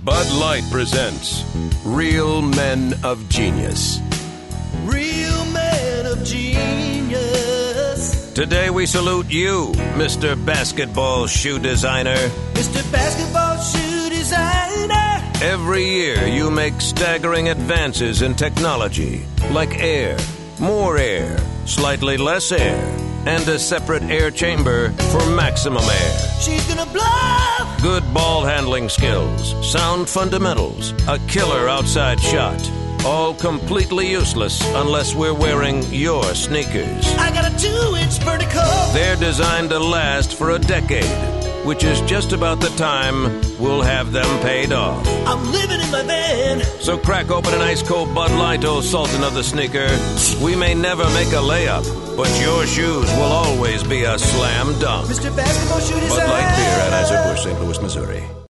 Bud Light presents Real Men of Genius. Real men of genius. Today we salute you, Mr. Basketball Shoe Designer. Mr. Basketball Shoe Designer. Every year you make staggering advances in technology, like air, more air, slightly less air, and a separate air chamber for maximum air. She's gonna blow. Good ball handling skills, sound fundamentals, a killer outside shot. All completely useless unless we're wearing your sneakers. I got a 2-inch vertical. They're designed to last for a decade, which is just about the time we'll have them paid off. I'm living in my van. So crack open an ice-cold Bud Light, oh Sultan of the sneaker. We may never make a layup, but your shoes will always be a slam dunk. Mr. Basketball Shoe Designer. Bud Light Beer, Anheuser-Busch, St. Louis, Missouri.